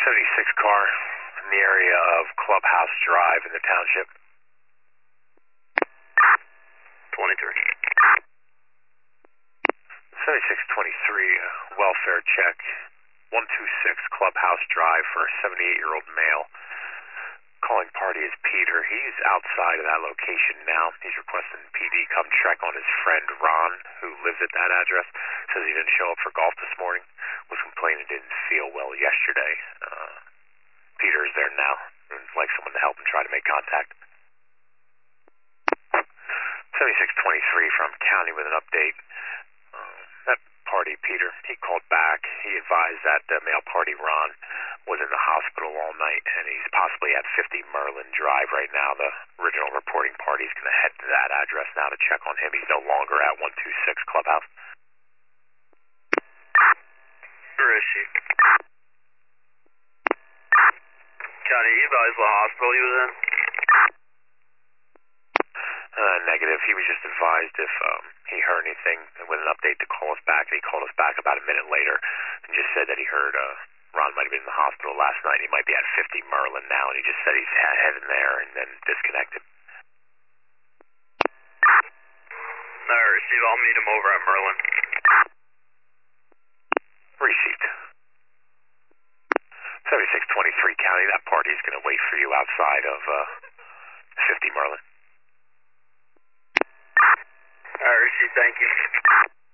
76 car in the area of Clubhouse Drive in the township. 23. 7623, welfare check. 126 Clubhouse Drive for a 78-year-old male. Calling party is Peter. He's outside of that location now. He's requesting PD come check on his friend Ron, who lives at that address. Says he didn't show up for golf this morning. Was complaining didn't feel well yesterday. Peter is there now. Would like someone to help him try to make contact. 7623 from County with an update. That party, Peter, he called back. He advised that male party, Ron, was in the hospital all night, and he's possibly at 50 Merlin Drive right now. The original reporting party is going to head to that address now to check on him. He's no longer at 126 Clubhouse. Where is she? County, you advised what hospital he was in? Negative. He was just advised if he heard anything with an update to call us back, and he called us back about a minute later and just said that he heard Ron might have been in the hospital last night. He might be at 50 Merlin now, and he just said he's heading there and then disconnected. Alright, receive. I'll meet him over at Merlin. Received. 7623 County, that party's going to wait for you outside of 50 Merlin. Alright, receive. Thank you.